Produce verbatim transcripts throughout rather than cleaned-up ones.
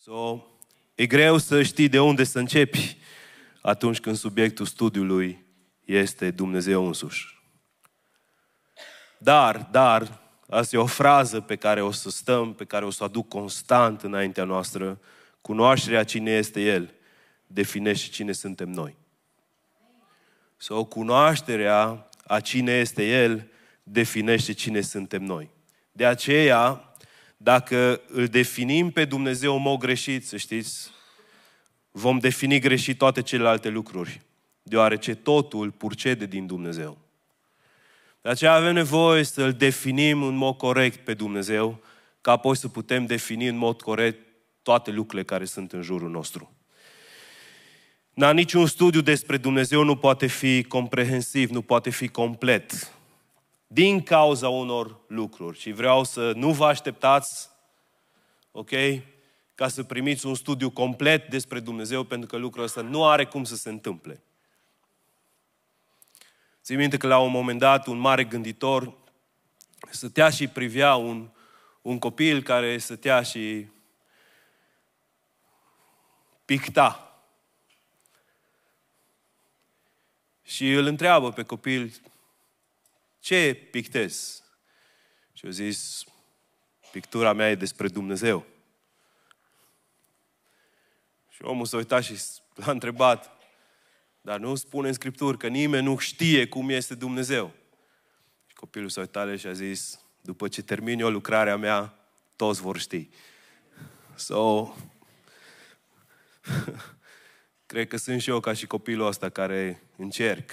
So, e greu să știi de unde să începi atunci când subiectul studiului este Dumnezeu însuși. Dar, dar, asta e o frază pe care o să stăm, pe care o să o aduc constant înaintea noastră. Cunoașterea cine este El definește cine suntem noi. Sau cunoașterea a cine este El definește cine suntem noi. De aceea, dacă îl definim pe Dumnezeu în mod greșit, să știți, vom defini greșit toate celelalte lucruri, deoarece totul purcede din Dumnezeu. De aceea avem nevoie să-L definim în mod corect pe Dumnezeu, ca apoi să putem defini în mod corect toate lucrurile care sunt în jurul nostru. Na, niciun studiu despre Dumnezeu nu poate fi comprehensiv, nu poate fi complet, din cauza unor lucruri. Și vreau să nu vă așteptați, ok, ca să primiți un studiu complet despre Dumnezeu, pentru că lucrul ăsta nu are cum să se întâmple. Țin minte că la un moment dat un mare gânditor stătea și privea un, un copil care stătea și picta. Și îl întreabă pe copil, ce pictezi? Și eu zis, pictura mea e despre Dumnezeu. Și omul s-a uitat și l-a întrebat, dar nu spune în Scripturi că nimeni nu știe cum este Dumnezeu. Și copilul s-a uitat și a zis, după ce termin eu lucrarea mea, toți vor ști. So, cred că sunt și eu ca și copilul ăsta care încerc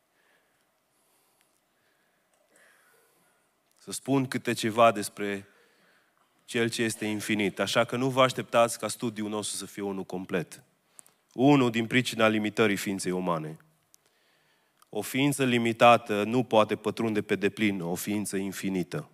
să spun câte ceva despre Cel ce este infinit. Așa că nu vă așteptați ca studiul nostru să fie unul complet. Unul din pricina limitării ființei umane. O ființă limitată nu poate pătrunde pe deplin o ființă infinită.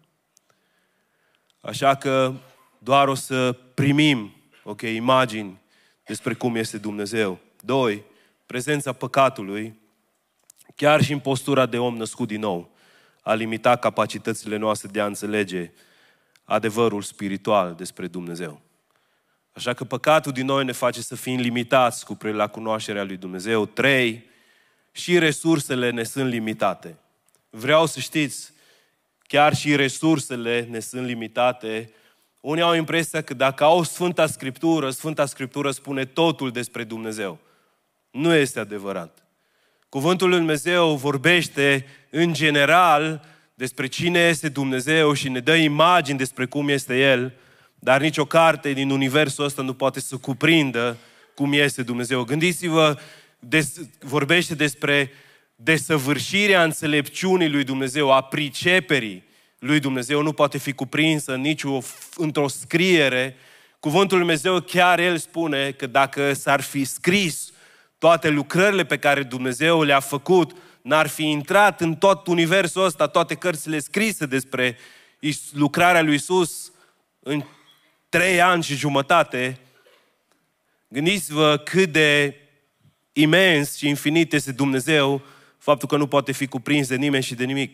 Așa că doar o să primim, ok, imagini despre cum este Dumnezeu. Doi, prezența păcatului, chiar și în postura de om născut din nou, a limitat capacitățile noastre de a înțelege adevărul spiritual despre Dumnezeu. Așa că păcatul din noi ne face să fim limitați cu privire la cunoașterea lui Dumnezeu. Trei, și resursele ne sunt limitate. Vreau să știți, chiar și resursele ne sunt limitate. Unii au impresia că dacă au Sfânta Scriptură, Sfânta Scriptură spune totul despre Dumnezeu. Nu este adevărat. Cuvântul lui Dumnezeu vorbește în general despre cine este Dumnezeu și ne dă imagini despre cum este El, dar nicio carte din universul ăsta nu poate să cuprindă cum este Dumnezeu. Gândiți-vă, des, vorbește despre desăvârșirea înțelepciunii lui Dumnezeu, a priceperii lui Dumnezeu, nu poate fi cuprinsă nicio, într-o scriere. Cuvântul lui Dumnezeu chiar El spune că dacă s-ar fi scris toate lucrările pe care Dumnezeu le-a făcut, n-ar fi intrat în tot universul ăsta, toate cărțile scrise despre lucrarea lui Iisus în trei ani și jumătate. Gândiți-vă cât de imens și infinit este Dumnezeu, faptul că nu poate fi cuprins de nimeni și de nimic.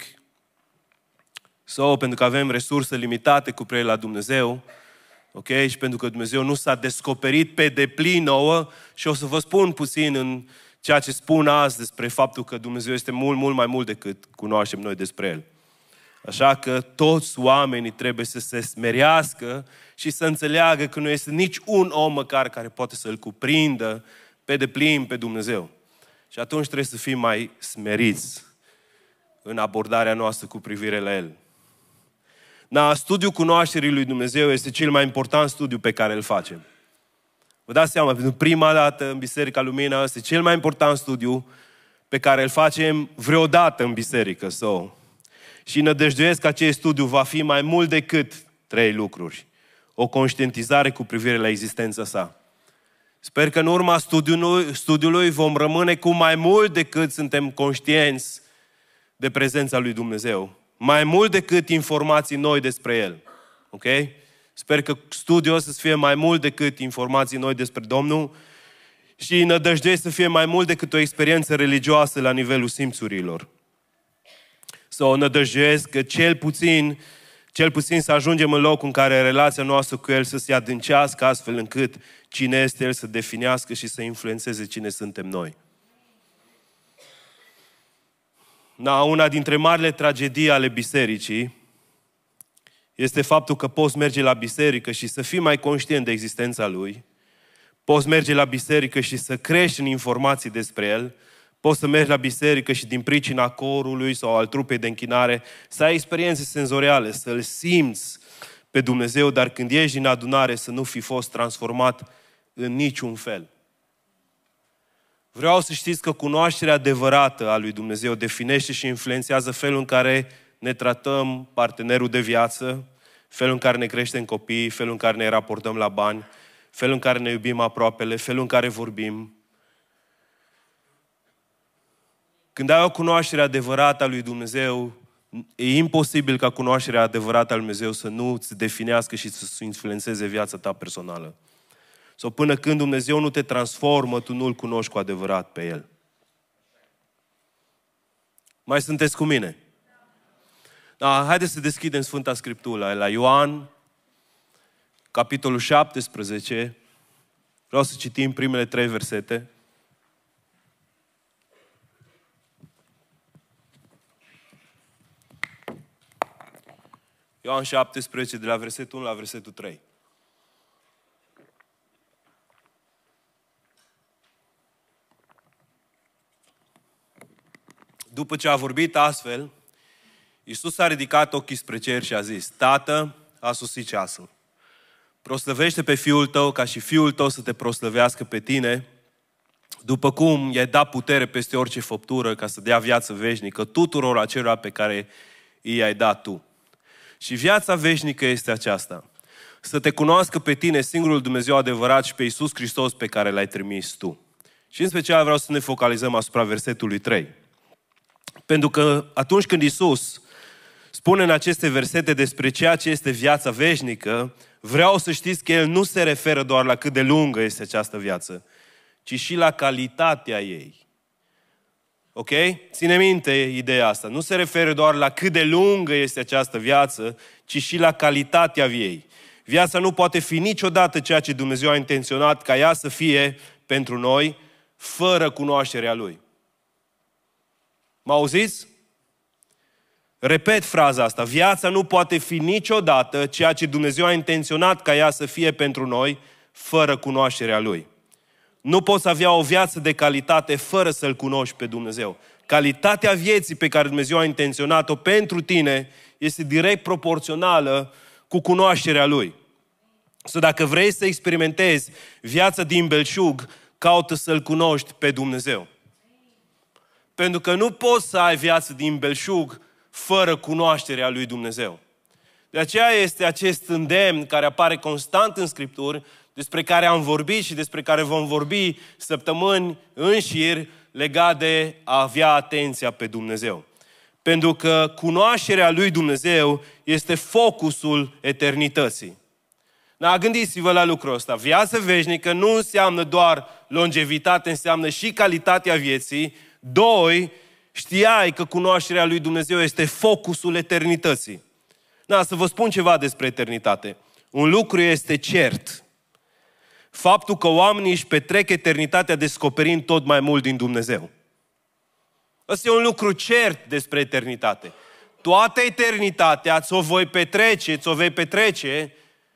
Sau pentru că avem resurse limitate cu privire la Dumnezeu, ok? Și pentru că Dumnezeu nu s-a descoperit pe deplin nouă, și o să vă spun puțin în ceea ce spun azi despre faptul că Dumnezeu este mult, mult mai mult decât cunoaștem noi despre El. Așa că toți oamenii trebuie să se smerească și să înțeleagă că nu este nici un om măcar care poate să-L cuprindă pe deplin pe Dumnezeu. Și atunci trebuie să fim mai smeriți în abordarea noastră cu privire la El. Na, studiul cunoașterii lui Dumnezeu este cel mai important studiu pe care îl facem. Vă dați seama, pentru prima dată în Biserica Lumina, este cel mai important studiu pe care îl facem vreodată în biserică. So. Și nădăjduiesc că acest studiu va fi mai mult decât trei lucruri. O conștientizare cu privire la existența sa. Sper că în urma studiului, studiului vom rămâne cu mai mult decât suntem conștienți de prezența lui Dumnezeu. Mai mult decât informații noi despre El. Ok? Sper că studiul ăsta să fie mai mult decât informații noi despre Domnul și nădăjduiesc să fie mai mult decât o experiență religioasă la nivelul simțurilor. Sau nădăjduiesc că cel puțin Cel puțin să ajungem în locul în care relația noastră cu El să se adâncească astfel încât cine este El să definească și să influențeze cine suntem noi. Da, una dintre marile tragedii ale bisericii este faptul că poți merge la biserică și să fii mai conștient de existența Lui, poți merge la biserică și să crești în informații despre El, poți să mergi la biserică și din pricina corului sau al trupei de închinare să ai experiențe senzoriale, să-L simți pe Dumnezeu, dar când ieși din adunare să nu fi fost transformat în niciun fel. Vreau să știți că cunoașterea adevărată a lui Dumnezeu definește și influențează felul în care ne tratăm partenerul de viață, felul în care ne creștem copiii, felul în care ne raportăm la bani, felul în care ne iubim aproapele, felul în care vorbim. Când ai o cunoaștere adevărată a lui Dumnezeu, e imposibil ca cunoașterea adevărată a lui Dumnezeu să nu îți definească și să influențeze viața ta personală. Sau până când Dumnezeu nu te transformă, tu nu-L cunoști cu adevărat pe El. Mai sunteți cu mine? Da, haideți să deschidem Sfânta Scriptură la Ioan, capitolul șaptesprezece. Vreau să citim primele trei versete. Ioan șaptesprezece, de la versetul unu la versetul trei. După ce a vorbit astfel, Iisus a ridicat ochii spre cer și a zis: Tată, a sosit ceasul. Proslăvește pe Fiul Tău ca și Fiul Tău să te proslăvească pe tine, după cum i-ai dat putere peste orice făptură ca să dea viață veșnică tuturor acelora pe care i-ai dat Tu. Și viața veșnică este aceasta: să te cunoască pe tine, singurul Dumnezeu adevărat, și pe Iisus Hristos pe care L-ai trimis Tu. Și în special vreau să ne focalizăm asupra versetului trei. Pentru că atunci când Iisus spune în aceste versete despre ceea ce este viața veșnică, vreau să știți că El nu se referă doar la cât de lungă este această viață, ci și la calitatea ei. Ok? Ține minte ideea asta. Nu se referă doar la cât de lungă este această viață, ci și la calitatea ei. Viața nu poate fi niciodată ceea ce Dumnezeu a intenționat ca ea să fie pentru noi, fără cunoașterea Lui. Mă auziți? Repet fraza asta. Viața nu poate fi niciodată ceea ce Dumnezeu a intenționat ca ea să fie pentru noi, fără cunoașterea Lui. Nu poți avea o viață de calitate fără să-L cunoști pe Dumnezeu. Calitatea vieții pe care Dumnezeu a intenționat-o pentru tine este direct proporțională cu cunoașterea Lui. So, dacă vrei să experimentezi viața din belșug, caută să-L cunoști pe Dumnezeu. Pentru că nu poți să ai viață din belșug fără cunoașterea lui Dumnezeu. De aceea este acest îndemn care apare constant în Scripturi, despre care am vorbit și despre care vom vorbi săptămâni în șir, legat de a avea atenția pe Dumnezeu. Pentru că cunoașterea lui Dumnezeu este focusul eternității. Da, gândiți-vă la lucrul ăsta. Viața veșnică nu înseamnă doar longevitate, înseamnă și calitatea vieții. Doi, știai că cunoașterea lui Dumnezeu este focusul eternității. Da, să vă spun ceva despre eternitate. Un lucru este cert. Faptul că oamenii își petrec eternitatea descoperind tot mai mult din Dumnezeu. Ăsta e un lucru cert despre eternitate. Toată eternitatea ți-o voi petrece, ți-o vei petrece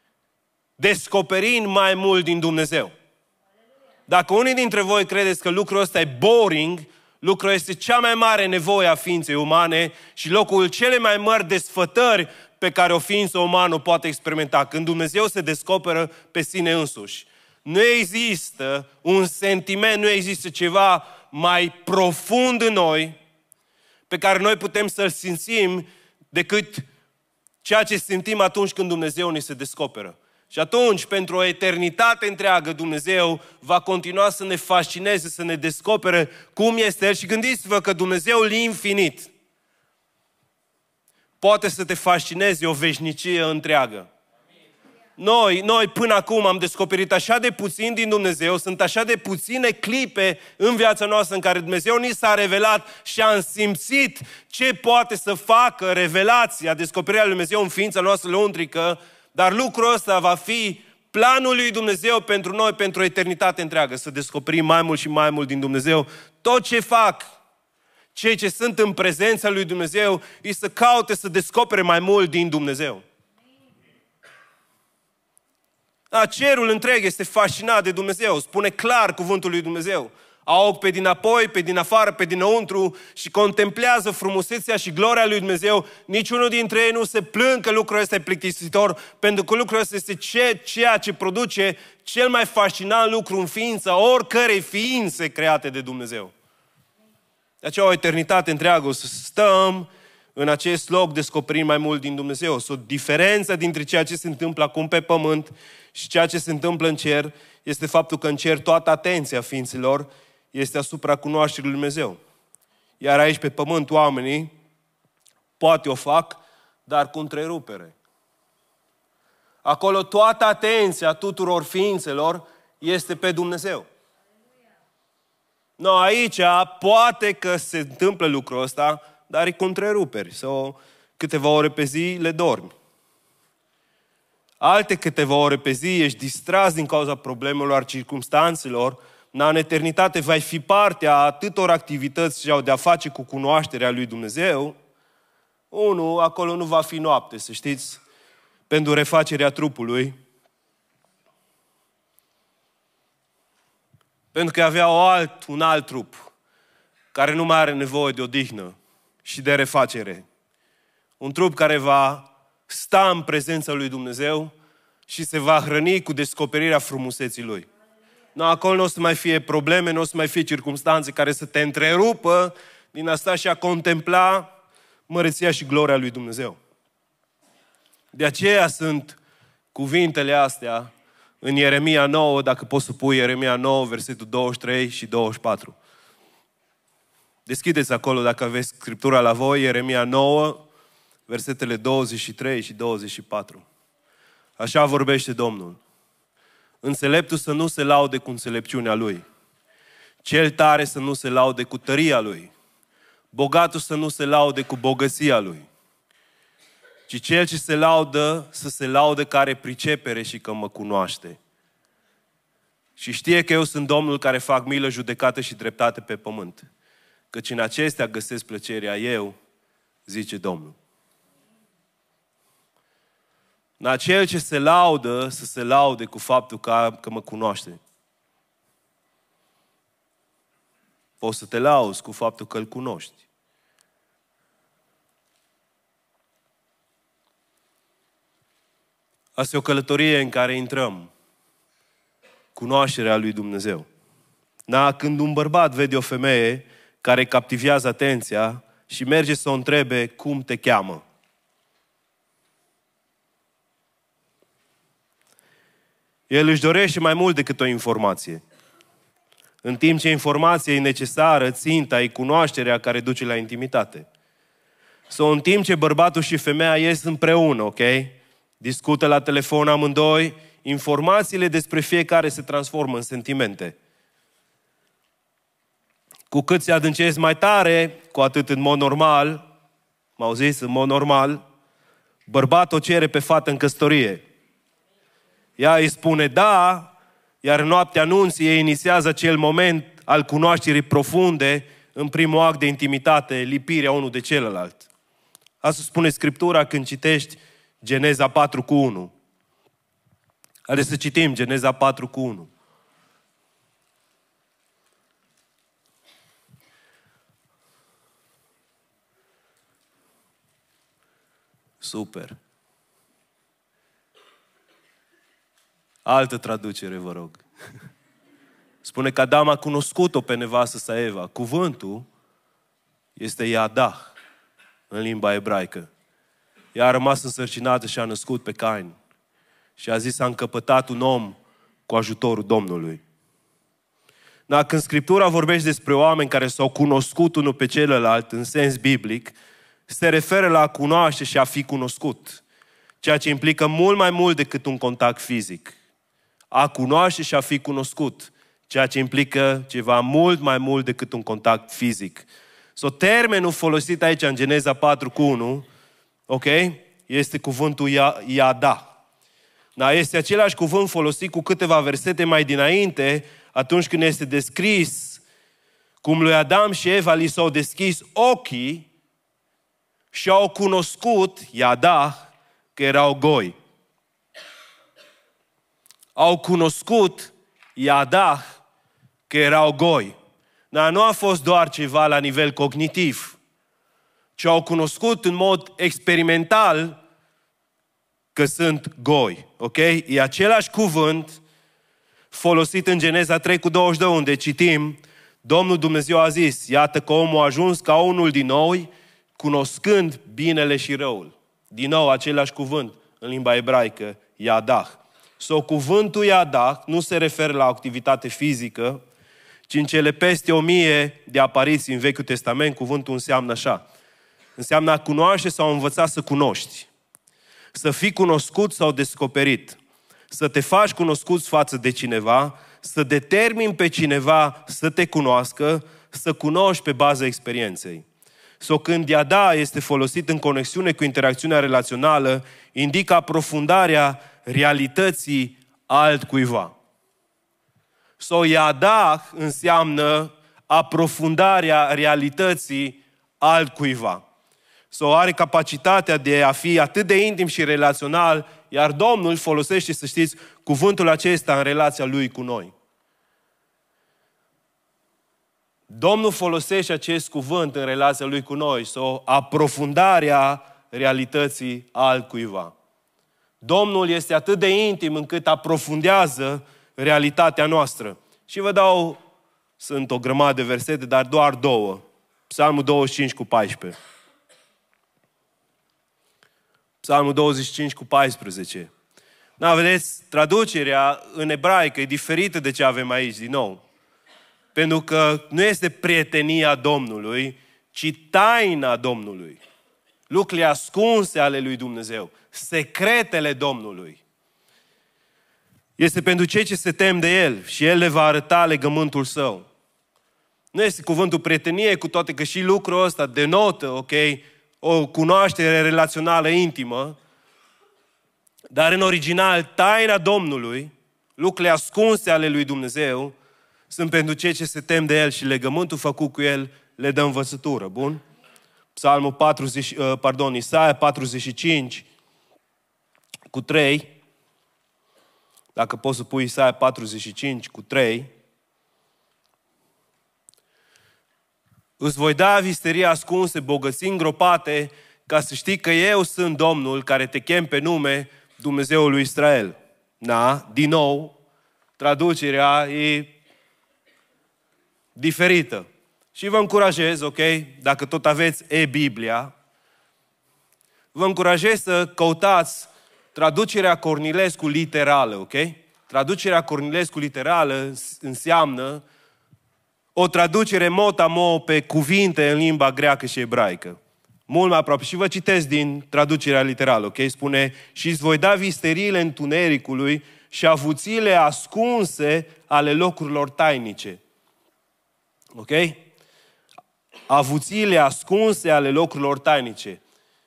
descoperind mai mult din Dumnezeu. Dacă unii dintre voi credeți că lucrul ăsta e boring, lucrul este cea mai mare nevoie a ființei umane și locul cele mai mari desfătări pe care o ființă umană o poate experimenta, când Dumnezeu se descoperă pe sine însuși. Nu există un sentiment, nu există ceva mai profund în noi pe care noi putem să-l simțim decât ceea ce simțim atunci când Dumnezeu ni se descoperă. Și atunci, pentru o eternitate întreagă, Dumnezeu va continua să ne fascineze, să ne descopere cum este El. Și gândiți-vă că Dumnezeul infinit poate să te fascineze o veșnicie întreagă. Noi, noi până acum am descoperit așa de puțin din Dumnezeu, sunt așa de puține clipe în viața noastră în care Dumnezeu ni s-a revelat și am simțit ce poate să facă revelația, descoperirea lui Dumnezeu în ființa noastră lăuntrică, dar lucrul ăsta va fi planul lui Dumnezeu pentru noi, pentru o eternitate întreagă, să descoperim mai mult și mai mult din Dumnezeu. Tot ce fac cei ce sunt în prezența lui Dumnezeu e să caute să descopere mai mult din Dumnezeu. Da, cerul întreg este fascinat de Dumnezeu. Spune clar cuvântul lui Dumnezeu. Au ochi pe dinapoi, pe din afară, pe dinăuntru și contemplează frumusețea și gloria lui Dumnezeu. Niciunul dintre ei nu se plâng că lucrul ăsta e plictisitor, pentru că lucrul ăsta este ceea ce produce cel mai fascinant lucru în ființa oricărei ființe create de Dumnezeu. De aceea o eternitate întreagă o să stăm în acest loc descoperind mai mult din Dumnezeu. So, diferența dintre ceea ce se întâmplă acum pe pământ și ceea ce se întâmplă în cer este faptul că în cer toată atenția ființelor este asupra cunoașterii lui Dumnezeu. Iar aici pe pământ oamenii poate o fac, dar cu întrerupere. Acolo toată atenția tuturor ființelor este pe Dumnezeu. No, aici poate că se întâmplă lucrul ăsta, dar e cu întreruperi. Sau câteva ore pe zi le dormi. Alte câteva ore pe zi ești distras din cauza problemelor, circumstanțelor. În eternitate vei fi parte a atâtor activități ce au de-a face cu cunoașterea lui Dumnezeu. Unu, acolo nu va fi noapte, să știți, pentru refacerea trupului. Pentru că avea o alt, un alt trup care nu mai are nevoie de odihnă și de refacere. Un trup care va sta în prezența lui Dumnezeu și se va hrăni cu descoperirea frumuseții Lui. No, acolo nu o să mai fie probleme, nu o să mai fie circumstanțe care să te întrerupă din a sta și a contempla măreția și gloria lui Dumnezeu. De aceea sunt cuvintele astea în Ieremia nouă, dacă poți să pui Ieremia nouă, versetul douăzeci și trei și douăzeci și patru. Deschideți acolo, dacă aveți Scriptura la voi, Ieremia nouă, versetele douăzeci și trei și douăzeci și patru. Așa vorbește Domnul. Înțeleptul să nu se laude cu înțelepciunea lui. Cel tare să nu se laude cu tăria lui. Bogatul să nu se laude cu bogăția lui. Ci cel ce se laudă, să se laude că are pricepere și că mă cunoaște. Și știe că eu sunt Domnul care fac milă, judecată și dreptate pe pământ. Căci în acestea găsesc plăcerea eu, zice Domnul. Dar cel ce se laudă, să se laude cu faptul că, că mă cunoaște. Poți să te lauzi cu faptul că îl cunoști. Asta e o călătorie în care intrăm. Cunoașterea lui Dumnezeu. Da, când un bărbat vede o femeie care captivează atenția și merge să o întrebe cum te cheamă. El își dorește mai mult decât o informație. În timp ce informația e necesară, ținta e cunoașterea care duce la intimitate. Sau în timp ce bărbatul și femeia ies împreună, ok? Discută la telefon amândoi, informațiile despre fiecare se transformă în sentimente. Cu cât se adâncesc mai tare, cu atât în mod normal, m-au zis, în mod normal, bărbatul o cere pe fată în căsătorie. Ea îi spune da, iar noaptea anunții ei inițiază acel moment al cunoașterii profunde în primul act de intimitate, lipirea unul de celălalt. Asta spune Scriptura când citești Geneza patru cu unu. Haideți să citim Geneza patru cu unu. Super. Altă traducere, vă rog. Spune că Adam a cunoscut-o pe nevastă sa Eva. Cuvântul este Iadah în limba ebraică. Ea a rămas însărcinată și a născut pe Cain. Și a zis, a încăpătat un om cu ajutorul Domnului. Dar când Scriptura vorbește despre oameni care s-au cunoscut unul pe celălalt în sens biblic, se referă la a cunoaște și a fi cunoscut. ceea ce implică mult mai mult decât un contact fizic. A cunoaște și a fi cunoscut, ceea ce implică ceva mult mai mult decât un contact fizic. So, termenul folosit aici în Geneza patru cu unu, ok, este cuvântul Iada. Da, este același cuvânt folosit cu câteva versete mai dinainte, atunci când este descris cum lui Adam și Eva li s-au deschis ochii și au cunoscut, Iada, că erau goi. Au cunoscut, Iada, că erau goi. Dar nu a fost doar ceva la nivel cognitiv, ci au cunoscut în mod experimental că sunt goi. Ok? E același cuvânt folosit în Geneza trei cu douăzeci și doi, unde citim, Domnul Dumnezeu a zis, iată că omul a ajuns ca unul din noi, cunoscând binele și răul. Din nou, același cuvânt în limba ebraică, Yadah. So, cuvântul Yadah nu se referă la activitate fizică, ci în cele peste o mie de apariții în Vechiul Testament, cuvântul înseamnă așa. Înseamnă a cunoaște sau a învăța să cunoști. Să fii cunoscut sau descoperit. Să te faci cunoscut față de cineva, să determini pe cineva să te cunoască, să cunoști pe baza experienței. So, când Iada este folosit în conexiune cu interacțiunea relațională, indică aprofundarea realității altcuiva. So, Iada înseamnă aprofundarea realității altcuiva. So, are capacitatea de a fi atât de intim și relațional, iar Domnul folosește, să știți, cuvântul acesta în relația Lui cu noi. Domnul folosește acest cuvânt în relația Lui cu noi, so, aprofundarea realității altcuiva. Domnul este atât de intim încât aprofundează realitatea noastră. Și vă dau, sunt o grămadă de versete, dar doar două. Psalmul douăzeci și cinci cu paisprezece. Psalmul douăzeci și cinci cu paisprezece. Da, vedeți, traducerea în ebraică e diferită de ce avem aici, din nou. Pentru că nu este prietenia Domnului, ci taina Domnului. Lucrurile ascunse ale lui Dumnezeu. Secretele Domnului. Este pentru cei ce se tem de El și El le va arăta legământul Său. Nu este cuvântul prietenie, cu toate că și lucrul ăsta denotă, ok, o cunoaștere relațională intimă, dar în original, taina Domnului, lucrurile ascunse ale lui Dumnezeu, sunt pentru cei ce se tem de El și legământul făcut cu El le dă învățătură. Bun? Psalmul patruzeci, pardon, Isaia patruzeci și cinci cu trei. Dacă poți să pui Isaia patruzeci și cinci cu trei. Îți voi da visterii ascunse, bogății îngropate, ca să știi că eu sunt Domnul care te chem pe nume, Dumnezeul lui Israel. Da? Din nou, traducerea e diferită. Și vă încurajez, ok, dacă tot aveți e-Biblia, vă încurajez să căutați traducerea Cornilescu literală, ok? Traducerea Cornilescu literală înseamnă o traducere mot-a-mo pe cuvinte în limba greacă și ebraică. Mult mai aproape. Și vă citesc din traducerea literală, ok? Spune, și îți voi da visteriile întunericului și avuțiile ascunse ale locurilor tainice. Ok? Avuțiile ascunse ale locurilor tainice.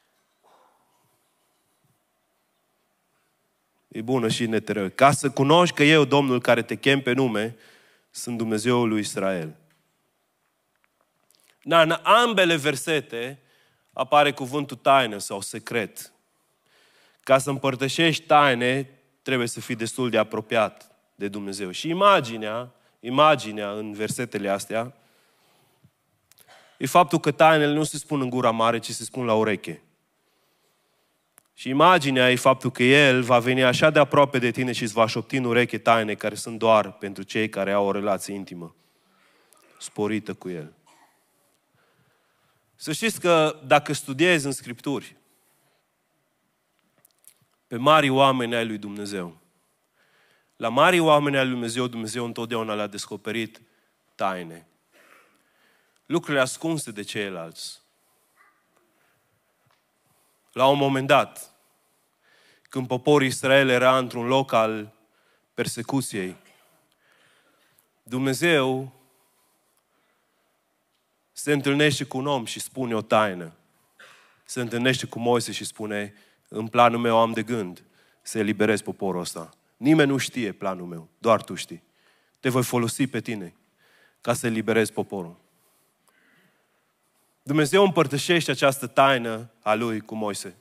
E bună și neteră. Ca să cunoști că eu, Domnul care te chem pe nume, sunt Dumnezeul lui Israel. Da, în ambele versete apare cuvântul taină sau secret. Ca să împărtășești taine, trebuie să fii destul de apropiat de Dumnezeu. Și imaginea, imaginea în versetele astea, e faptul că tainele nu se spun în gura mare, ci se spun la ureche. Și imaginea e faptul că El va veni așa de aproape de tine și îți va șopti în ureche taine care sunt doar pentru cei care au o relație intimă, sporită cu El. Să știți că dacă studiezi în Scripturi pe mari oameni ai lui Dumnezeu, la mari oameni ai lui Dumnezeu, Dumnezeu întotdeauna le-a descoperit taine. Lucrurile ascunse de ceilalți. La un moment dat, când poporul Israel era într-un loc al persecuției, Dumnezeu se întâlnește cu un om și spune o taină. Se întâlnește cu Moise și spune, în planul meu am de gând să eliberez poporul ăsta. Nimeni nu știe planul meu, doar tu știi. Te voi folosi pe tine ca să eliberezi poporul. Dumnezeu împărtășește această taină a Lui cu Moise.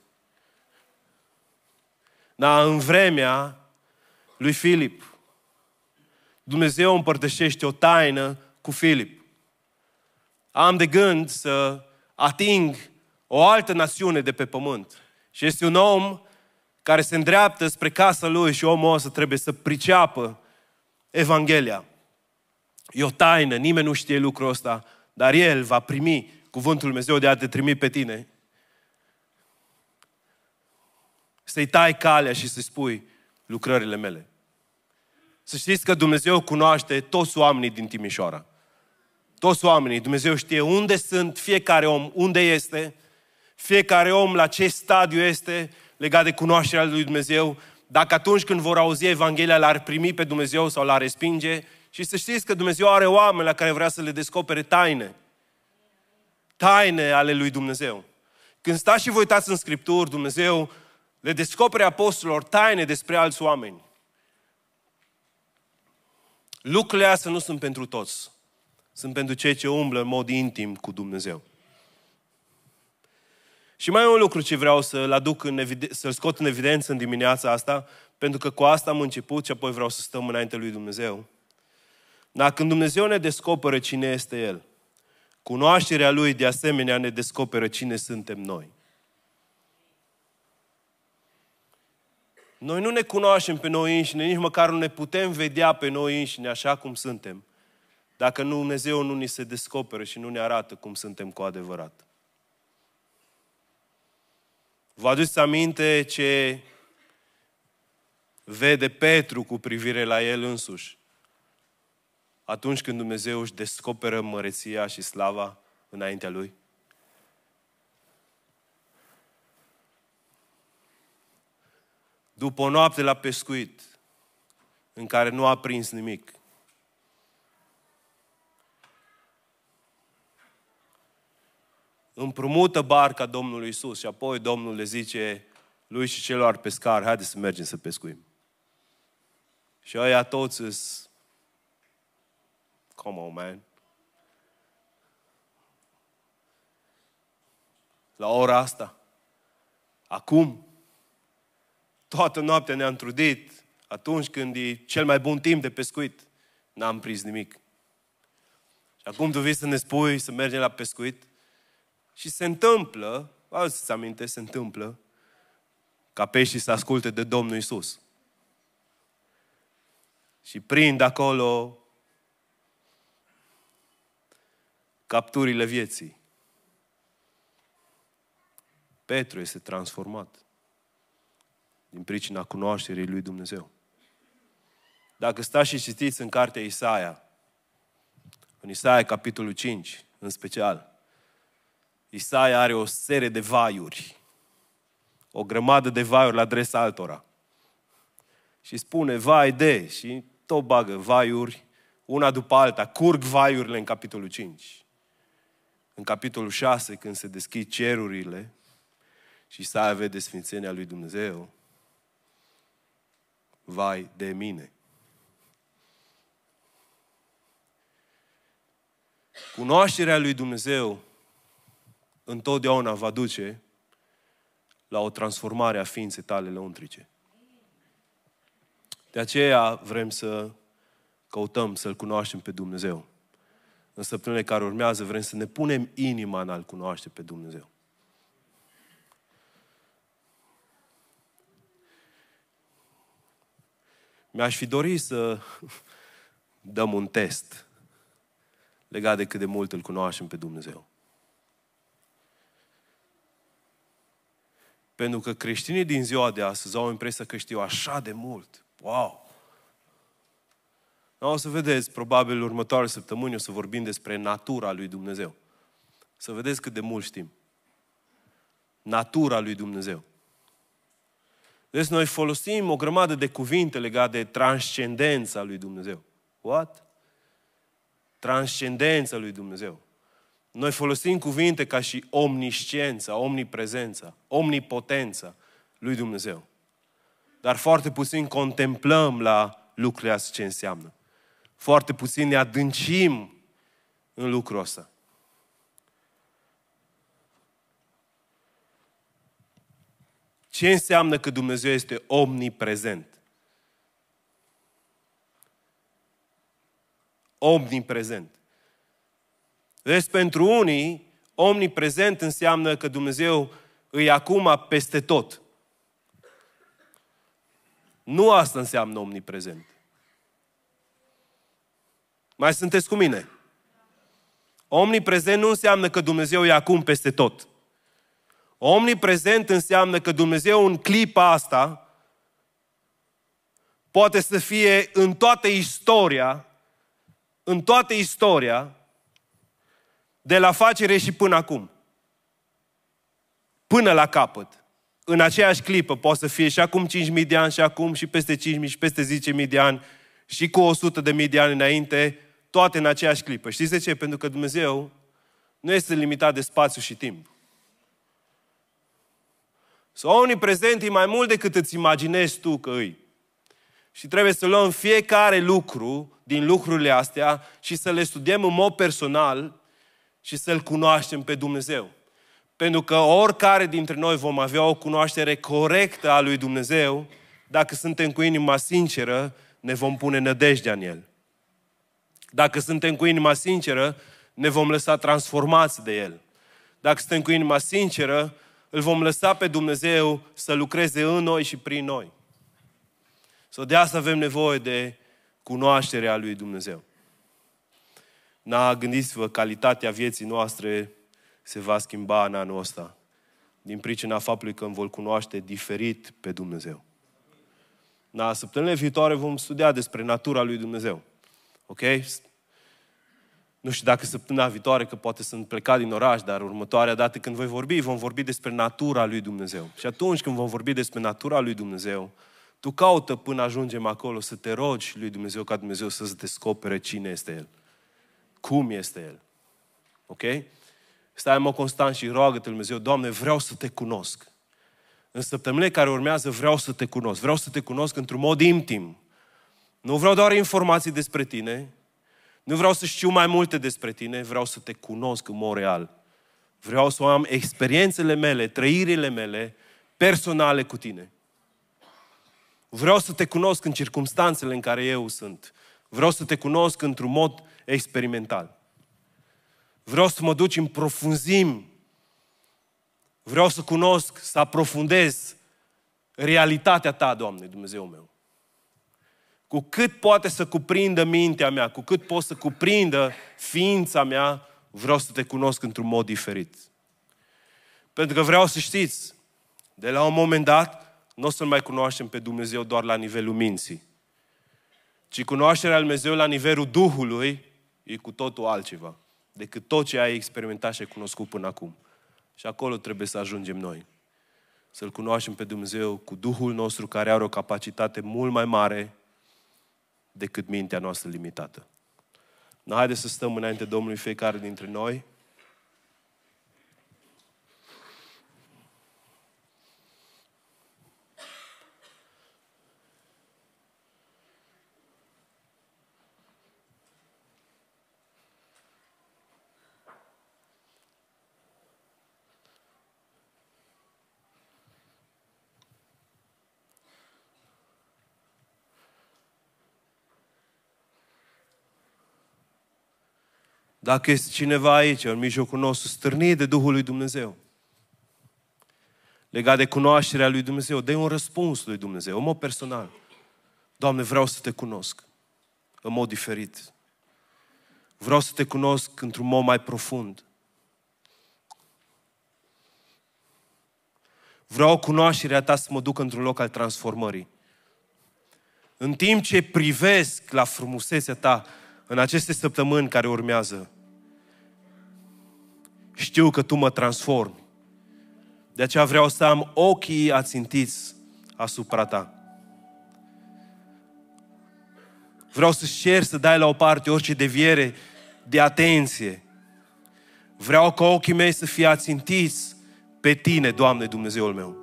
Dar în vremea lui Filip, Dumnezeu împărtășește o taină cu Filip. Am de gând să ating o altă națiune de pe pământ. Și este un om care se îndreaptă spre casa lui și omul ăsta trebuie să priceapă Evanghelia. E o taină, nimeni nu știe lucrul ăsta, dar el va primi cuvântul Lui Dumnezeu de a te trimi pe tine. Să-i tai calea și să-i spui lucrările mele. Să știți că Dumnezeu cunoaște toți oamenii din Timișoara. Toți oamenii. Dumnezeu știe unde sunt fiecare om, unde este, fiecare om la ce stadiu este legat de cunoașterea lui Dumnezeu. Dacă atunci când vor auzi Evanghelia l-ar primi pe Dumnezeu sau l-ar respinge. Și să știți că Dumnezeu are oameni la care vrea să le descopere taine. Taine ale lui Dumnezeu. Când stați și vă uitați în Scripturi, Dumnezeu le descopere apostolilor taine despre alți oameni. Lucrurile astea nu sunt pentru toți. Sunt pentru cei ce umblă în mod intim cu Dumnezeu. Și mai e un lucru ce vreau să-l aduc în eviden- să-l scot în evidență în dimineața asta, pentru că cu asta am început și apoi vreau să stăm înainte lui Dumnezeu. Dar când Dumnezeu ne descoperă cine este El, cunoașterea Lui de asemenea ne descoperă cine suntem noi. Noi nu ne cunoaștem pe noi înșine, nici măcar nu ne putem vedea pe noi înșine așa cum suntem, dacă Dumnezeu nu ni se descoperă și nu ne arată cum suntem cu adevărat. Vă aduceți aminte ce vede Petru cu privire la el însuși atunci când Dumnezeu își descoperă măreția și slava înaintea lui? După o noapte la pescuit, în care nu a prins nimic, împrumută barca Domnului Iisus și apoi Domnul le zice lui și celor pescari, haideți să mergem să pescuim. Și ăia toți îs, come on, man. La ora asta, acum, toată noaptea ne-am trudit, atunci când e cel mai bun timp de pescuit, n-am prins nimic. Și acum tu vii să ne spui să mergem la pescuit? Și se întâmplă, auzi-ți aminte, se întâmplă ca peștii să asculte de Domnul Iisus. Și prind acolo capturile vieții. Petru este transformat din pricina cunoașterii lui Dumnezeu. Dacă stați și citiți în cartea Isaia, în Isaia capitolul cinci, în special, Isaia are o serie de vaiuri, o grămadă de vaiuri la adresa altora. Și spune, vai de, și tot bagă vaiuri, una după alta, curg vaiurile în capitolul cinci. În capitolul șase, când se deschid cerurile și Isaia vede sfințenia lui Dumnezeu, vai de mine. Cunoașterea lui Dumnezeu întotdeauna va duce la o transformare a ființei tale lăuntrice. De aceea vrem să căutăm să-L cunoaștem pe Dumnezeu. În săptămânile care urmează vrem să ne punem inima în a-L cunoaște pe Dumnezeu. Mi-aș fi dorit să dăm un test legat de cât de mult îl cunoaștem pe Dumnezeu. Pentru că creștinii din ziua de astăzi au impresia că știu așa de mult. Wow! O să vedeți, probabil următoarele săptămâni o să vorbim despre natura lui Dumnezeu. Să vedeți cât de mult știm. Natura lui Dumnezeu. Deci noi folosim o grămadă de cuvinte legate de transcendența lui Dumnezeu. What? Transcendența lui Dumnezeu. Noi folosim cuvinte ca și omnisciența, omniprezența, omnipotența lui Dumnezeu. Dar foarte puțin contemplăm la lucrurile astea ce înseamnă. Foarte puțin ne adâncim în lucrul ăsta. Ce înseamnă că Dumnezeu este omniprezent? Omniprezent. Vezi, pentru unii, omniprezent înseamnă că Dumnezeu îi acum peste tot. Nu asta înseamnă omniprezent. Mai sunteți cu mine? Omniprezent nu înseamnă că Dumnezeu e acum peste tot. Omniprezent înseamnă că Dumnezeu în clipa asta poate să fie în toată istoria, în toată istoria, de la facere și până acum. Până la capăt. În aceeași clipă poate să fie și acum cinci mii de ani, și acum, și peste cinci mii, și peste zece mii de ani, și cu o sută de mii de ani înainte, toate în aceeași clipă. Știți de ce? Pentru că Dumnezeu nu este limitat de spațiu și timp. Să omniprezent e mai mult decât îți imaginezi tu că îi. Și trebuie să luăm fiecare lucru din lucrurile astea și să le studiem în mod personal și să-L cunoaștem pe Dumnezeu. Pentru că oricare dintre noi vom avea o cunoaștere corectă a lui Dumnezeu, dacă suntem cu inima sinceră, ne vom pune nădejdea în El. Dacă suntem cu inima sinceră, ne vom lăsa transformați de El. Dacă suntem cu inima sinceră, îl vom lăsa pe Dumnezeu să lucreze în noi și prin noi. So, de asta avem nevoie de cunoașterea lui Dumnezeu. Na, gândiți-vă, calitatea vieții noastre se va schimba în anul ăsta. Din pricina faptului că îmi vor cunoaște diferit pe Dumnezeu. Na, săptămânile viitoare vom studia despre natura lui Dumnezeu. Ok? Nu știu dacă săptămâna viitoare, că poate sunt plecat din oraș, dar următoarea dată când voi vorbi, vom vorbi despre natura lui Dumnezeu. Și atunci când vom vorbi despre natura lui Dumnezeu, tu caută până ajungem acolo să te rogi lui Dumnezeu ca Dumnezeu să-ți descopere cine este El. Cum este El. Ok? Stai mă constant și roagă-te lui Dumnezeu, Doamne, vreau să te cunosc. În săptămânile care urmează vreau să te cunosc. Vreau să te cunosc într-un mod intim. Nu vreau doar informații despre tine. Nu vreau să știu mai multe despre tine. Vreau să te cunosc în mod real. Vreau să am experiențele mele, trăirile mele personale cu tine. Vreau să te cunosc în circumstanțele în care eu sunt. Vreau să te cunosc într-un mod experimental. Vreau să mă duci în profunzimi. Vreau să cunosc, să aprofundez realitatea Ta, Doamne, Dumnezeu meu. Cu cât poate să cuprindă mintea mea, cu cât pot să cuprindă ființa mea, vreau să te cunosc într-un mod diferit. Pentru că vreau să știți, de la un moment dat, nu o să-L mai cunoaștem pe Dumnezeu doar la nivelul minții, ci cunoașterea lui Dumnezeu la nivelul Duhului e cu totul altceva decât tot ce ai experimentat și ai cunoscut până acum. Și acolo trebuie să ajungem noi. Să-L cunoaștem pe Dumnezeu cu Duhul nostru care are o capacitate mult mai mare decât mintea noastră limitată. No, haideți să stăm înainte Domnului fiecare dintre noi. Dacă este cineva aici, în mijlocul nostru, stârnit de Duhul lui Dumnezeu, legat de cunoașterea lui Dumnezeu, dă un răspuns lui Dumnezeu, în mod personal. Doamne, vreau să te cunosc în mod diferit. Vreau să te cunosc într-un mod mai profund. Vreau cunoașterea Ta să mă duc într-un loc al transformării. În timp ce privesc la frumusețea Ta în aceste săptămâni care urmează, știu că Tu mă transformi. De aceea vreau să am ochii ațintiți asupra ta. Vreau să-ți cer să dai la o parte orice deviere de atenție. Vreau ca ochii mei să fie ațintiți pe Tine, Doamne, Dumnezeul meu.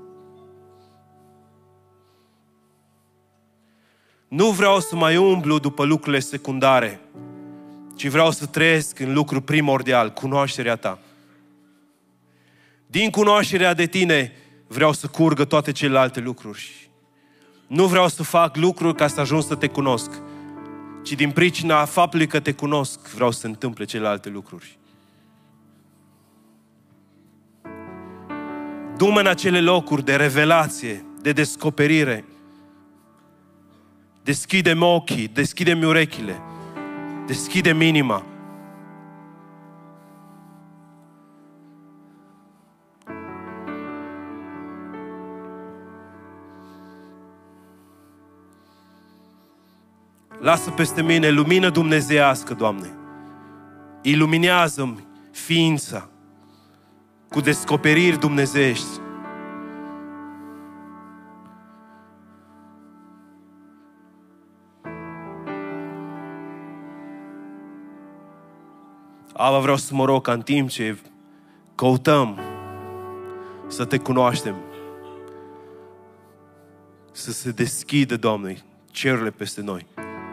Nu vreau să mai umblu după lucrurile secundare, ci vreau să trăiesc în lucru primordial, cunoașterea Ta. Din cunoașterea de Tine vreau să curgă toate celelalte lucruri. Nu vreau să fac lucruri ca să ajung să Te cunosc, ci din pricina faptului că Te cunosc, vreau să se întâmple celelalte lucruri. Du-mă în acele locuri de revelație, de descoperire. Deschide-mi ochii, deschide-mi urechile, deschide-mi inima. Lasă peste mine lumină dumnezeiască, Doamne. Iluminează-mi ființa cu descoperiri dumnezeiești. Aba, vreau să mă rog ca în timp ce căutăm să Te cunoaștem, să se deschidă, Doamne, cerurile peste noi.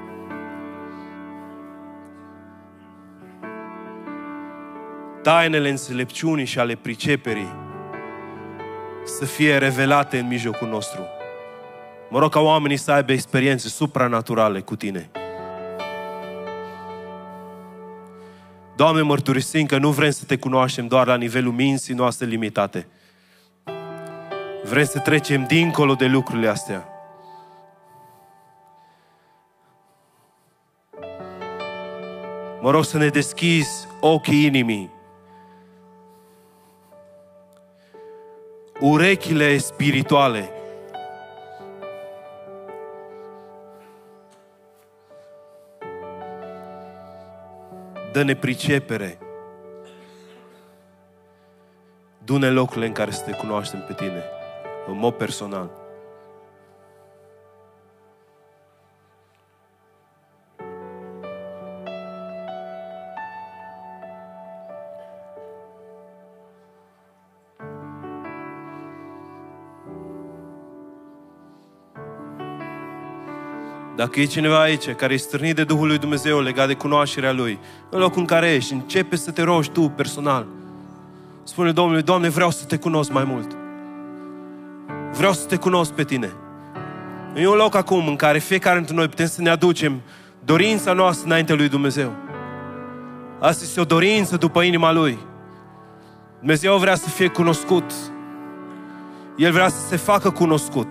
Tainele înțelepciunii și ale priceperii să fie revelate în mijlocul nostru. Mă rog ca oamenii să aibă experiențe supranaturale cu Tine. Doamne, mărturisim că nu vrem să Te cunoaștem doar la nivelul minții noastre limitate. Vrem să trecem dincolo de lucrurile astea. Mă rog să ne deschizi ochii inimii, urechile spirituale, dă-ne pricepere, du-ne locurile în care să Te cunoaștem pe Tine, în mod personal. Dacă e cineva aici care e stârnit de Duhul lui Dumnezeu legat de cunoașterea Lui, în locul în care ești, începe să te rogi tu personal. Spune Domnului: Doamne, vreau să Te cunosc mai mult. Vreau să Te cunosc pe Tine. E un loc acum în care fiecare dintre noi putem să ne aducem dorința noastră înainte lui Dumnezeu. Asta este o dorință după inima Lui. Dumnezeu vrea să fie cunoscut. El vrea să se facă cunoscut.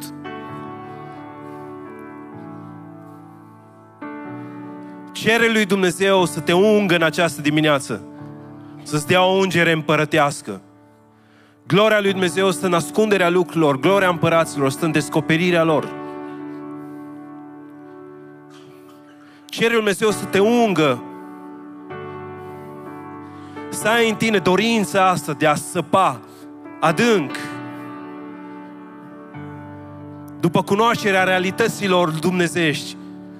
Cere lui Dumnezeu să te ungă în această dimineață, să-ți dea o ungere împărătească. Gloria lui Dumnezeu stă în ascunderea lucrurilor, gloria împăraților stă în descoperirea lor. Cere lui Dumnezeu să te ungă, să ai în tine dorința asta de a săpa adânc după cunoașterea realităților dumnezeiești.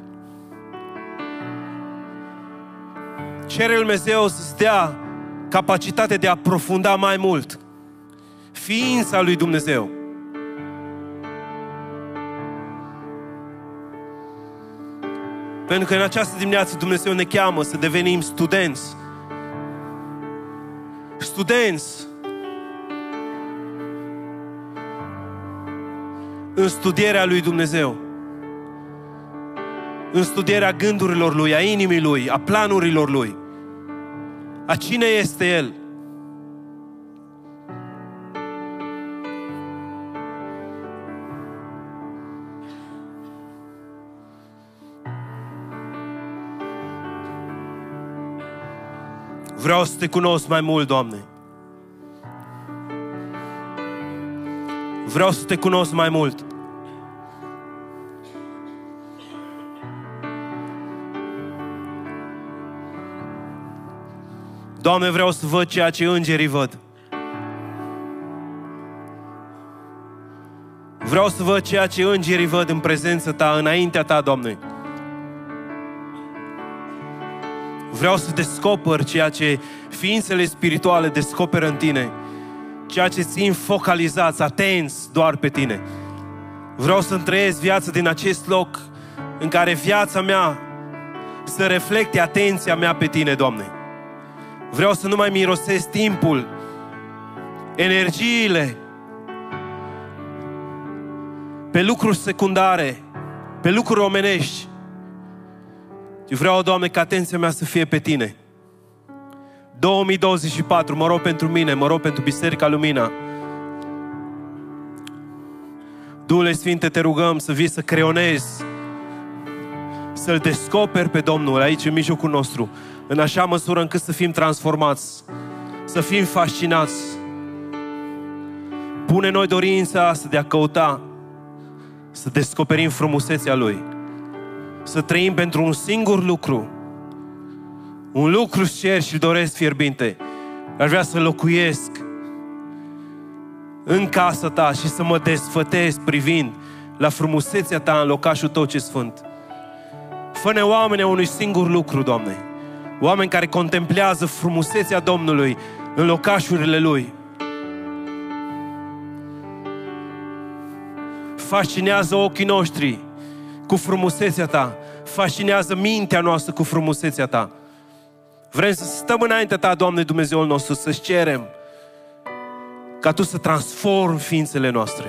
Cere lui Dumnezeu să-ți dea capacitatea de a aprofunda mai mult ființa lui Dumnezeu. Pentru că în această dimineață Dumnezeu ne cheamă să devenim studenți. Studenți în studierea lui Dumnezeu, în studierea gândurilor Lui, a inimii Lui, a planurilor Lui, a cine este El. Vreau să Te cunosc mai mult, Doamne. Vreau să Te cunosc mai mult. Doamne, vreau să văd ceea ce îngerii văd. Vreau să văd ceea ce îngerii văd în prezența Ta, înaintea Ta, Doamne. Vreau să descoper ceea ce ființele spirituale descoperă în Tine. Ceea ce țin focalizați, atenți doar pe Tine. Vreau să-mi trăiesc viața din acest loc în care viața mea să reflecte atenția mea pe Tine, Doamne. Vreau să nu mai mirosesc timpul, energiile pe lucruri secundare, pe lucruri omenești. Eu vreau, Doamne, ca atenția mea să fie pe Tine. două mii douăzeci și patru, mă rog pentru mine, mă rog pentru Biserica Lumina. Duhule Sfinte, te rugăm să vii să creionezi, să-L descoperi pe Domnul aici în mijlocul nostru, în așa măsură încât să fim transformați, să fim fascinați. Pune noi dorința asta de a căuta, să descoperim frumusețea Lui, să trăim pentru un singur lucru, un lucru cer și-l doresc fierbinte. Aș vrea să locuiesc în casa Ta și să mă desfătez privind la frumusețea Ta în locașul Tău ce sfânt. Fă-ne oameni a unui singur lucru, Doamne. Oameni care contemplează frumusețea Domnului în locașurile Lui. Fascinează ochii noștri cu frumusețea Ta. Fascinează mintea noastră cu frumusețea Ta. Vrem să stăm înaintea Ta, Doamne Dumnezeul nostru, să-ți cerem ca Tu să transformi ființele noastre.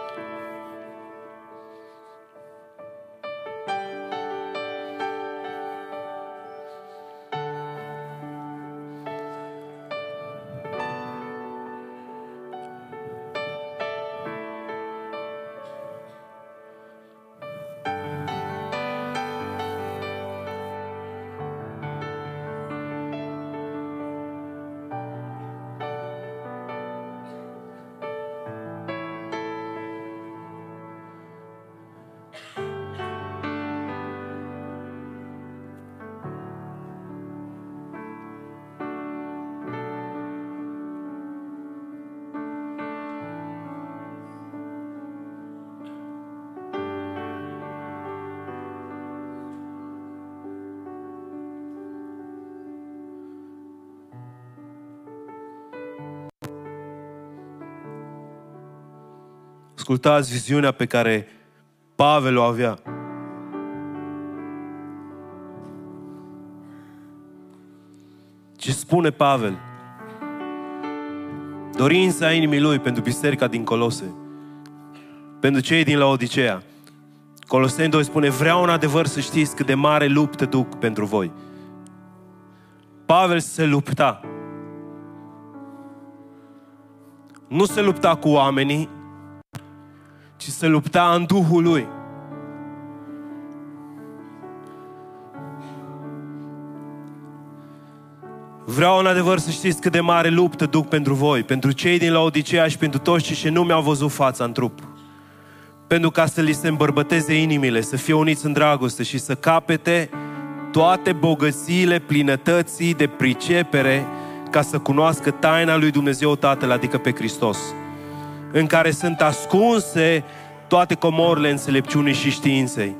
Ascultați viziunea pe care Pavel o avea. Ce spune Pavel? Dorința inimii lui pentru biserica din Colose, pentru cei din Laodiceea. Coloseni doi spune: vreau în adevăr să știți cât de mare luptă duc pentru voi. Pavel se lupta. Nu se lupta cu oamenii, ci se lupta în Duhul lui. Vreau în adevăr să știți cât de mare luptă duc pentru voi, pentru cei din Laodiceea și pentru toți cei ce nu mi-au văzut fața în trup. Pentru ca să li se îmbărbăteze inimile, să fie uniți în dragoste și să capete toate bogățiile plinătății de pricepere, ca să cunoască taina lui Dumnezeu Tatăl, adică pe Hristos, în care sunt ascunse toate comorile înțelepciunii și științei.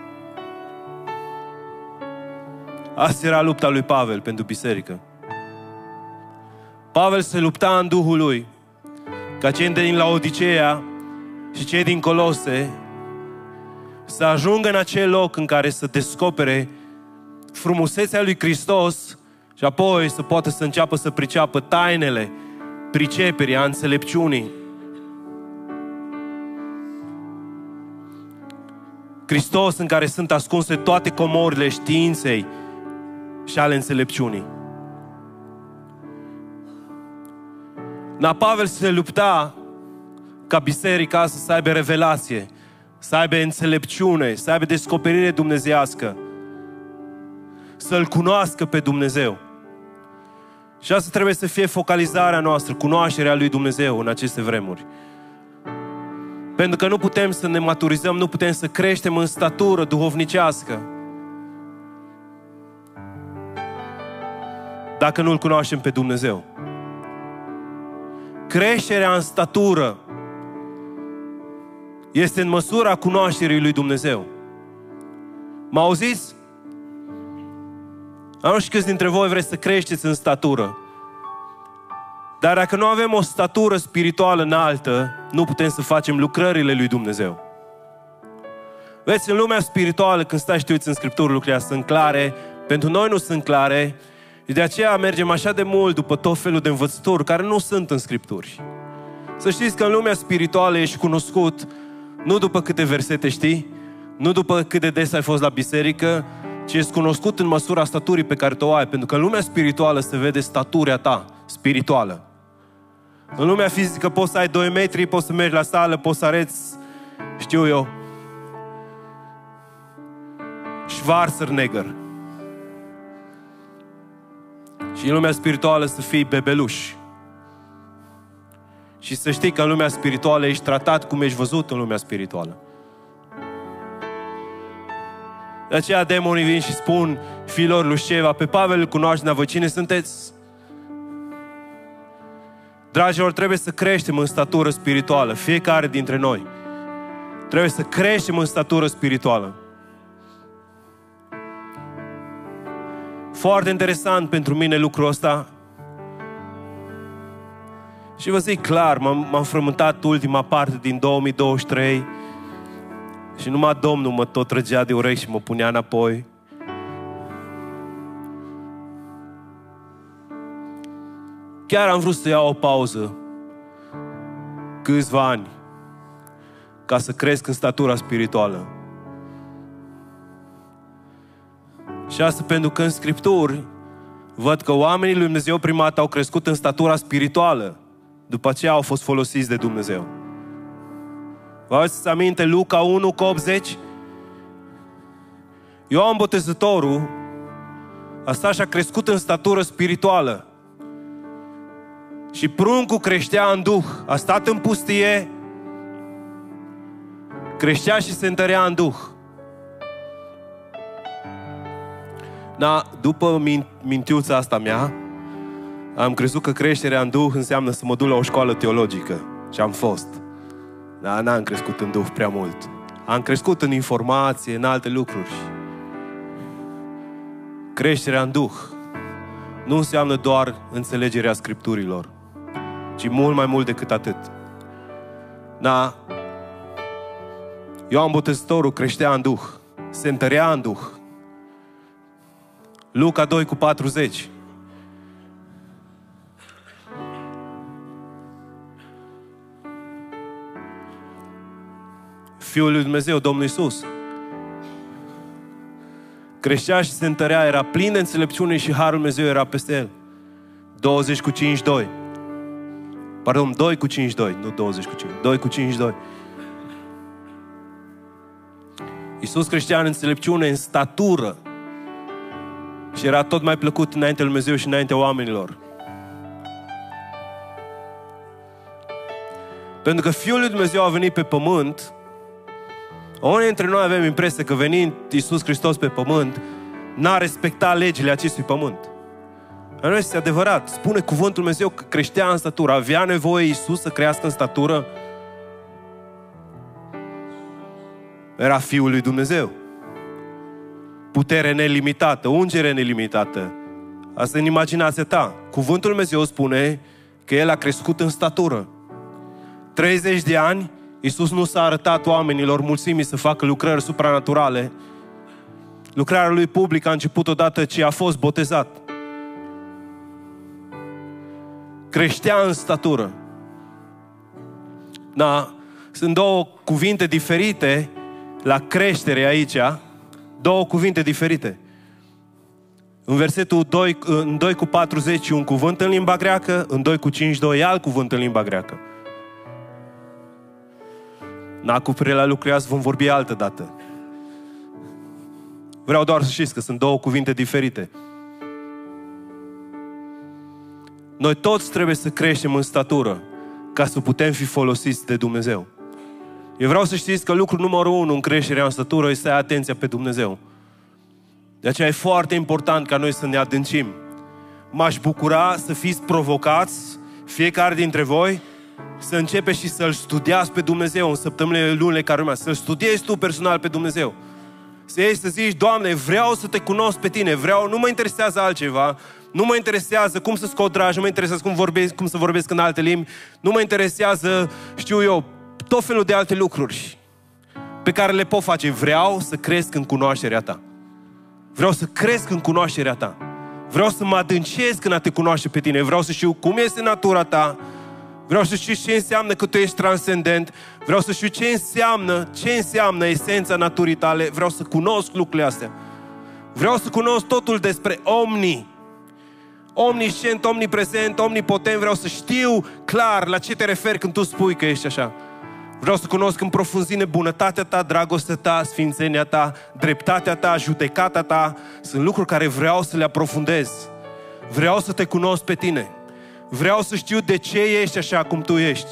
Asta era lupta lui Pavel pentru biserică. Pavel se lupta în Duhul lui, ca cei din Laodiceea și cei din Colose să ajungă în acel loc în care să descopere frumusețea lui Hristos și apoi să poată să înceapă să priceapă tainele priceperii, a înțelepciunii. Hristos în care sunt ascunse toate comorile științei și ale înțelepciunii. Dar Pavel se lupta ca biserica asta să aibă revelație, să aibă înțelepciune, să aibă descoperire dumnezeiască, să-L cunoască pe Dumnezeu. Și asta trebuie să fie focalizarea noastră, cunoașterea lui Dumnezeu în aceste vremuri. Pentru că nu putem să ne maturizăm, nu putem să creștem în statură duhovnicească dacă nu-L cunoaștem pe Dumnezeu. Creșterea în statură este în măsura cunoașterii lui Dumnezeu. Mă auziți? Nu știu câți dintre voi vreți să creșteți în statură. Dar dacă nu avem o statură spirituală înaltă, nu putem să facem lucrările lui Dumnezeu. Vezi, în lumea spirituală, când stai și te uiți în Scripturi, lucrurile sunt clare. Pentru noi nu sunt clare. Și de aceea mergem așa de mult după tot felul de învățături care nu sunt în Scripturi. Să știți că în lumea spirituală ești cunoscut nu după câte versete știi, nu după cât de des ai fost la biserică, ci ești cunoscut în măsura staturii pe care o ai. Pentru că în lumea spirituală se vede statura ta spirituală. În lumea fizică poți să ai doi metri, poți să mergi la sală, poți să arăți, știu eu, Schwarzenegger. Și în lumea spirituală să fii bebeluș. Și să știi că în lumea spirituală ești tratat cum ești văzut în lumea spirituală. De aceea demonii vin și spun fiilor lui Șeva, pe Pavel îl cunoaște, dar voi cine sunteți? Dragilor, trebuie să creștem în statură spirituală, fiecare dintre noi. Trebuie să creștem în statură spirituală. Foarte interesant pentru mine lucrul ăsta. Și vă zic clar, m-am, m-am frământat ultima parte din două mii douăzeci și trei și numai Domnul mă tot trăgea de urechi și mă punea înapoi. Chiar am vrut să iau o pauză câțiva ani ca să cresc în statura spirituală. Și asta pentru că în Scripturi văd că oamenii lui Dumnezeu prima dată au crescut în statura spirituală, după aceea au fost folosiți de Dumnezeu. Vă aduceți aminte Luca unu cu optzeci? Ioan Botezătorul asta și-a crescut în statură spirituală. Și pruncul creștea în duh. A stat în pustie, creștea și se întărea în duh. Da, după mintiuța asta mea, am crezut că creșterea în duh înseamnă să mă duc la o școală teologică. Și am fost. Dar n-am crescut în duh prea mult. Am crescut în informație, în alte lucruri. Creșterea în duh nu înseamnă doar înțelegerea Scripturilor, ci mult mai mult decât atât. Da, Ioan Botezătorul creștea în duh, se întărea în duh. Luca doi cu patruzeci. Fiul lui Dumnezeu, Domnul Iisus, creștea și se întărea, era plin de înțelepciune și harul Dumnezeu era peste el. douăzeci cu cincizeci și doi. Pardon, doi cu cincizeci și doi, nu douăzeci cu cinci, doi cu cincizeci și doi. Iisus creștea în înțelepciune, în statură și era tot mai plăcut înaintea lui Dumnezeu și înaintea oamenilor. Pentru că Fiul lui Dumnezeu a venit pe pământ, unii dintre noi avem impresia că venind Iisus Hristos pe pământ, n-a respectat legile acestui pământ. Nu este adevărat. Spune cuvântul Dumnezeu că creștea în statură. Avea nevoie Iisus să crească în statură? Era Fiul lui Dumnezeu. Putere nelimitată, ungere nelimitată. Asta e în imaginația ta. Cuvântul Dumnezeu spune că El a crescut în statură. treizeci de ani, Iisus nu s-a arătat oamenilor mulțimii să facă lucrări supranaturale. Lucrarea Lui publică a început odată ce a fost botezat. Creștea în statură. Da, sunt două cuvinte diferite la creștere aici. Două cuvinte diferite. În versetul doi, în doi cu patruzeci un cuvânt în limba greacă, în doi cu cincizeci și doi alt cuvânt în limba greacă. Na, cu privire la lucrurile astea vom vorbi altă dată. Vreau doar să știți că sunt două cuvinte diferite. Noi toți trebuie să creștem în statură ca să putem fi folosiți de Dumnezeu. Eu vreau să știți că lucrul numărul unu în creșterea în statură este să ai atenția pe Dumnezeu. De aceea e foarte important ca noi să ne adâncim. M-aș bucura să fiți provocați, fiecare dintre voi, să începeți și să-L studiați pe Dumnezeu în săptămânile, lunile care urmează. Să-L studiezi tu personal pe Dumnezeu. Să ieși să zici, Doamne, vreau să te cunosc pe Tine, vreau, nu mă interesează altceva, nu mă interesează cum să scot dragi, nu mă interesează cum, vorbesc, cum să vorbesc în alte limbi, nu mă interesează, știu eu, tot felul de alte lucruri pe care le pot face. Vreau să cresc în cunoașterea Ta. Vreau să cresc în cunoașterea Ta. Vreau să mă adâncesc în a Te cunoaște pe Tine. Vreau să știu cum este natura Ta. Vreau să știu ce înseamnă că Tu ești transcendent. Vreau să știu ce înseamnă, ce înseamnă esența naturii Tale. Vreau să cunosc lucrurile astea. Vreau să cunosc totul despre omni. Omniscient, omniprezent, omnipotent. Vreau să știu clar la ce te referi când Tu spui că ești așa. Vreau să cunosc în profunzime bunătatea Ta, dragostea Ta, sfințenia Ta, dreptatea Ta, judecata Ta. Sunt lucruri care vreau să le aprofundez. Vreau să Te cunosc pe Tine. Vreau să știu de ce ești așa cum Tu ești.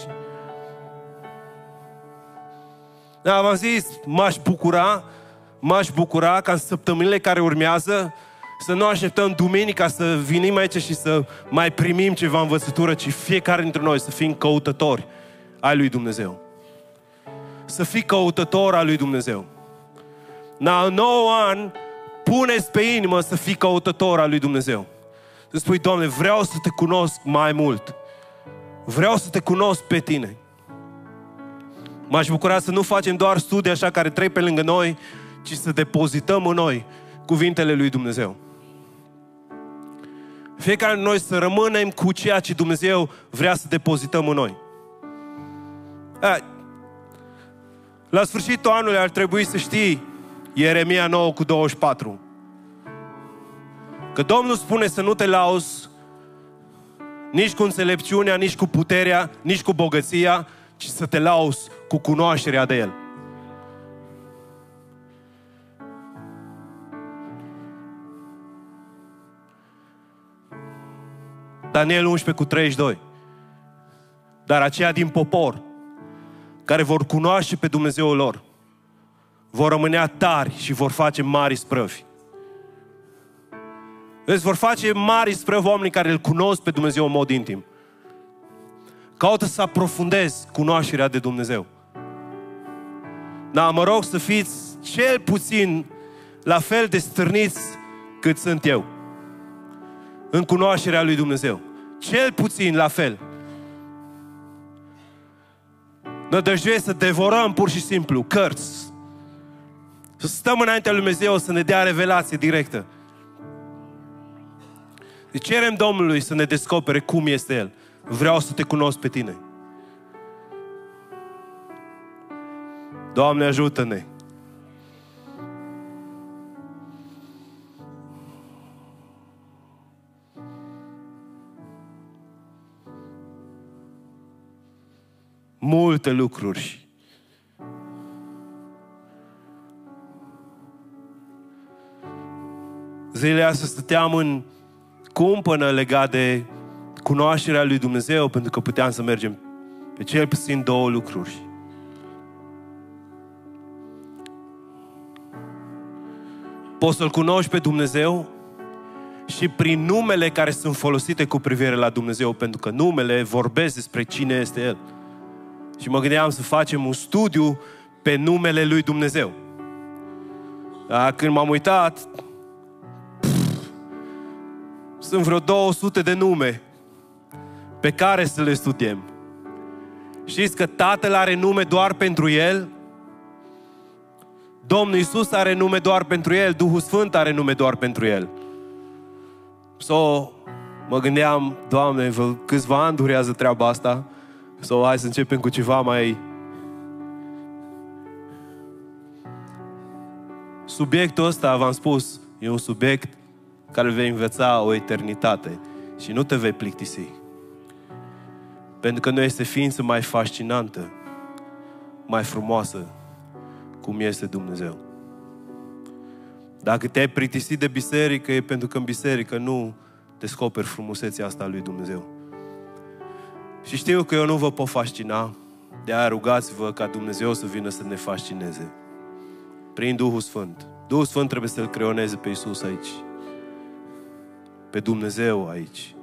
Da, v-am zis, m-aș bucura, m-aș bucura ca în săptămânile care urmează să nu așteptăm duminica să venim aici și să mai primim ceva învățătură, ci fiecare dintre noi să fim căutători ai lui Dumnezeu. Să fii căutător al lui Dumnezeu. Na, în nou an, puneți pe inimă să fii căutător al lui Dumnezeu. Să spui, Doamne, vreau să Te cunosc mai mult. Vreau să Te cunosc pe Tine. M-aș bucura să nu facem doar studii așa care trec pe lângă noi, ci să depozităm în noi cuvintele lui Dumnezeu. Fiecare dintre noi să rămânem cu ceea ce Dumnezeu vrea să depozităm în noi. A, la sfârșitul anului ar trebui să știi Ieremia nouă cu douăzeci și patru. Că Domnul spune să nu te lauzi nici cu înțelepciunea, nici cu puterea, nici cu bogăția, ci să te lauzi cu cunoașterea de El. Daniel unsprezece cu treizeci și doi. Dar aceia din popor care vor cunoaște pe Dumnezeul lor vor rămânea tari și vor face mari sprăvi. Vezi, vor face mari sprăvi oamenii care îl cunosc pe Dumnezeu în mod intim. Caută să aprofundezi cunoașterea de Dumnezeu. Da, mă rog să fiți cel puțin la fel de stârniți cât sunt eu în cunoașterea lui Dumnezeu. Cel puțin la fel. Nădăjduiesc să devorăm pur și simplu cărți. Să stăm înaintea lui Dumnezeu să ne dea revelație directă. Să cerem Domnului să ne descopere cum este El. Vreau să Te cunosc pe Tine. Doamne, ajută-ne! Multe lucruri. Zilele astea stăteam în cumpănă legat de cunoașterea lui Dumnezeu, pentru că puteam să mergem pe cel puțin două lucruri. Poți să-L cunoști pe Dumnezeu și prin numele care sunt folosite cu privire la Dumnezeu, pentru că numele vorbesc despre cine este El. Și mă gândeam să facem un studiu pe numele lui Dumnezeu. Dar când m-am uitat, pff, sunt vreo două sute de nume pe care să le studiem. Știți că Tatăl are nume doar pentru El? Domnul Iisus are nume doar pentru El, Duhul Sfânt are nume doar pentru El. So, mă gândeam, Doamne, câțiva ani durează treaba asta, so, hai să începem cu ceva mai... Subiectul ăsta, v-am spus, e un subiect care vei învăța o eternitate și nu te vei plictisi. Pentru că nu este ființă mai fascinantă, mai frumoasă, cum este Dumnezeu. Dacă te-ai plictisit de biserică, e pentru că în biserică nu descoperi frumusețea asta a lui Dumnezeu. Și știu că eu nu vă pot fascina, de-aia rugați-vă ca Dumnezeu să vină să ne fascineze. Prin Duhul Sfânt. Duhul Sfânt trebuie să-L creioneze pe Iisus aici. Pe Dumnezeu aici.